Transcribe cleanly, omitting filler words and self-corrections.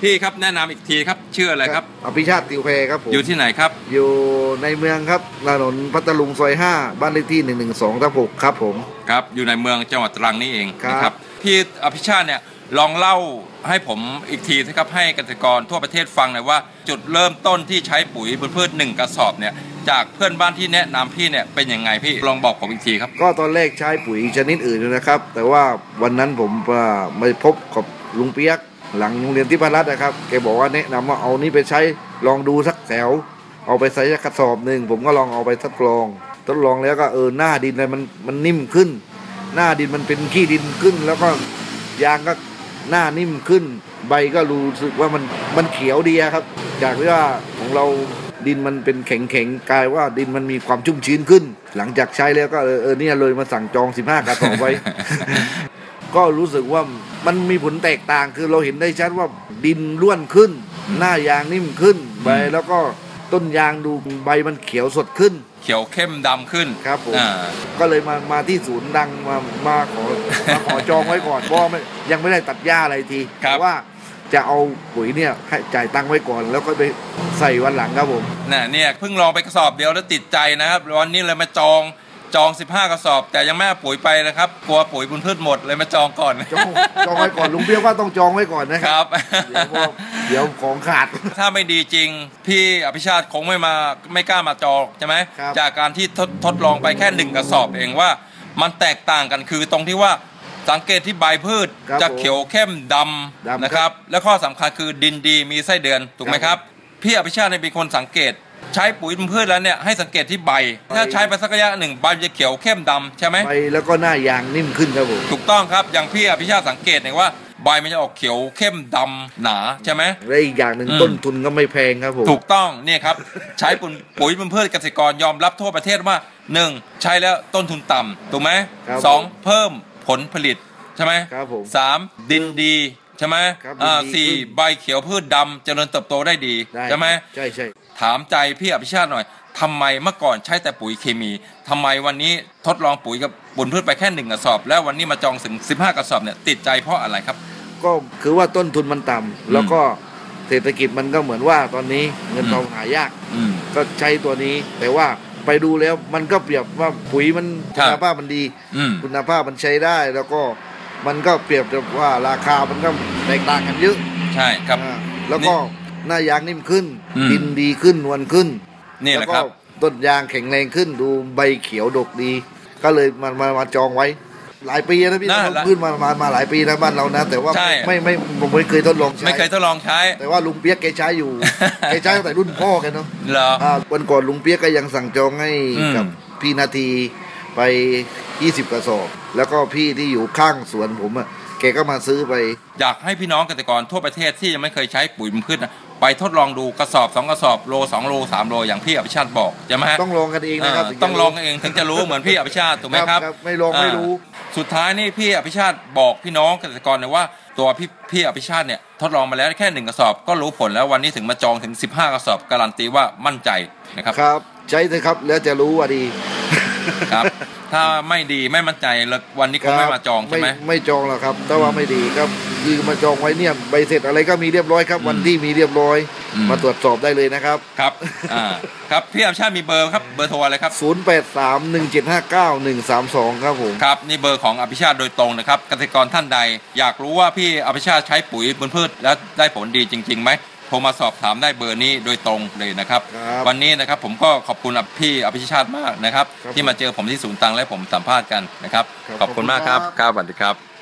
พี่ครับแนะนำอีกทีครับชื่ออะไรครับอภิชาติติวเพครับผมอยู่ที่ไหนครับอยู่ในเมืองครับถนนพัทลุงซอย5บ้านเลขที่112/6ครับผมครับอยู่ในเมืองจังหวัดตรังนี่เองครับนะครับพี่อภิชาติเนี่ยลองเล่าให้ผมอีกทีนะครับให้เกษตรกรทั่วประเทศฟังหน่อยว่าจุดเริ่มต้นที่ใช้ปุ๋ยบนพืช1 กระสอบเนี่ยจากเพื่อนบ้านที่แนะนำพี่เนี่ยเป็นยังไงพี่ลองบอกผมอีกทีครับก็ตอนแรกใช้ปุ๋ยชนิดอื่นนะครับแต่ว่าวันนั้นผมไม่พบกับลุงเปียกหลังโรงเรียนที่พรัตน์นะครับแกบอกว่าแนะนำว่าเอานี้ไปใช้ลองดูสักแถวเอาไปใส่กระสอบหนึ่งผมก็ลองเอาไปทดลองแล้วก็หน้าดินอะไรมันนิ่มขึ้นหน้าดินมันเป็นขี้ดินขึ้นแล้วก็ยางก็หน้านิ่มขึ้นใบก็รู้สึกว่ามันเขียวดีครับจากที่ว่าของเราดินมันเป็นแข็งกลายว่าดินมันมีความชุ่มชื้นขึ้นหลังจากใช้แล้วก็เนี่ยเลยมาสั่งจอง15 กระสอบไว้ ก็รู้สึกว่ามันมีผลแตกต่างคือเราเห็นได้ชัดว่าดินร่วนขึ้นหน้ายางนิ่มขึ้นใบแล้วก็ต้นยางดูใบมันเขียวสดขึ้นเขียวเข้มดำขึ้นครับผมก็เลยมาที่ศูนย์ดังมาขอจองไว้ก่อนเพราะยังไม่ได้ตัดหญ้าอะไรทีแต่ว่าจะเอาปุ๋ยเนี่ยให้จ่ายตังค์ไว้ก่อนแล้วก็ไปใส่วันหลังครับผมเนี่ยเพิ่งลองไปกระสอบเดียวแล้วติดใจนะครับวันนี้เลยมาจอง15 กระสอบแต่ยังไม่เอาปุ๋ยไปนะครับกลัวปุ๋ยบนพืชหมดเลยมาจองก่อนจองไว้ก่อนลุงเบี้ยว่าต้องจองไว้ก่อนนะครับเดี๋ยวของขาดถ้าไม่ดีจริงพี่อภิชาติคงไม่กล้ามาจองใช่ไหมจากการที่ทดลองไปแค่1 กระสอบเองว่ามันแตกต่างกันคือตรงที่ว่าสังเกตที่ใบพืชจะเขียวเข้มดำนะครับและข้อสำคัญคือดินดีมีไส้เดือนถูกไหมครับพี่อภิชาติเป็นคนสังเกตใช้ปุ๋ยบนพืชแล้วเนี่ยให้สังเกตที่ใบถ้าใช้ไปสักระยะหนึ่งใบจะเขียวเข้มดำใช่ไหมใบแล้วก็หน้ายางนิ่มขึ้นครับผมถูกต้องครับอย่างพี่อภิชาติสังเกตเนี่ยว่าใบมันจะออกเขียวเข้มดำหนาใช่ไหมและอีกอย่างหนึ่งต้นทุนก็ไม่แพงครับผมถูกต้องเนี่ยครับใช้ปุ๋ยบนพืชเกษตรกรยอมรับทั่วประเทศว่า1ใช้แล้วต้นทุนต่ำถูกไหม2เพิ่มผลผลิตใช่ไหม3ดินดีใช่ไหม4ใบเขียวพืชดำเจริญเติบโตได้ดีใช่ไหมใช่ถามใจพี่อภิชาติหน่อยทำไมเมื่อก่อนใช้แต่ปุ๋ยเคมีทำไมวันนี้ทดลองปุ๋ยกับบนพืชไปแค่1 กระสอบแล้ววันนี้มาจองถึง15 กระสอบเนี่ยติดใจเพราะอะไรครับก็คือว่าต้นทุนมันต่ำแล้วก็เศรษฐกิจมันก็เหมือนว่าตอนนี้เงินทองหายากก็ใช้ตัวนี้แต่ว่าไปดูแล้วมันก็เปรียบว่าปุ๋ยมันคุณภาพมันดีคุณภาพมันใช้ได้แล้วก็มันก็เปรียบกับว่าราคามันก็แตกต่างกันเยอะใช่ครับแล้วก็หน้ายางนิ่มขึ้นดินดีขึ้นนวลขึ้นนี่แหละครับต้นยางแข็งแรงขึ้นดูใบเขียวดกดีก็เลยมาจองไว้หลายปีนะพี่ขึ้นมาหลายปีนะบ้านเรานะแต่ว่าไม่ผมไม่เคยทดลองใช้ไม่เคยทดลองใช้แต่ว่าลุงเปียกแกใช้อยู่แกใช้ตั้งแต่รุ่นพ่อแกเนาะเหรอวันก่อนลุงเปียกก็ยังสั่งจองให้กับพี่นาทีไป20 กระสอบแล้วก็พี่ที่อยู่ข้างสวนผมอ่ะแกก็มาซื้อไปอยากให้พี่น้องเกษตรกรทั่วประเทศที่ยังไม่เคยใช้ปุ๋ยบนพืชไปทดลองดูกระสอบ2 กระสอบโล2 โล 3 โลอย่างพี่อภิชาติบอกใช่ไหมฮะต้องลองกันเองนะครับต้องลองกันเองถึงจะรู้เหมือนพี่อภิชาติถูกไหมครับไม่ลองไม่รู้สุดท้ายนี่พี่อภิชาติบอกพี่น้องเกษตรกรเลยว่าตัวพี่อภิชาติเนี่ยทดลองมาแล้วแค่1 กระสอบก็รู้ผลแล้ววันนี้ถึงมาจองถึง15 กระสอบการันตีว่ามั่นใจนะครับครับใช้เลยครับแล้วจะรู้ว่าดีครับถ้าไม่ดีไม่มั่นใจแล้ววันนี้คงไม่มาจองใช่ไหมไม่จองหรอกครับถ้าว่าไม่ดีครับคือมาจองไว้เนี่ยใบเสร็จอะไรก็มีเรียบร้อยครับวันที่มีเรียบร้อยมาตรวจสอบได้เลยนะครับครับครับพี่อภิชาติมีเบอร์ครับเบอร์โทรอะไรครับ 0831759132ครับผมครับนี่เบอร์ของอภิชาติโดยตรงนะครับเกษตรกรท่านใดอยากรู้ว่าพี่อภิชาติใช้ปุ๋ยบนพืชแล้วได้ผลดีจริงๆไหมโทรมาสอบถามได้เบอร์นี้โดยตรงเลยนะครับวันนี้นะครับผมก็ขอบคุณพี่อภิชาติมากนะครับที่มาเจอผมที่ศูนย์ตังและผมสัมภาษณ์กันนะครับขอบคุณมากครับสวัสดีครับ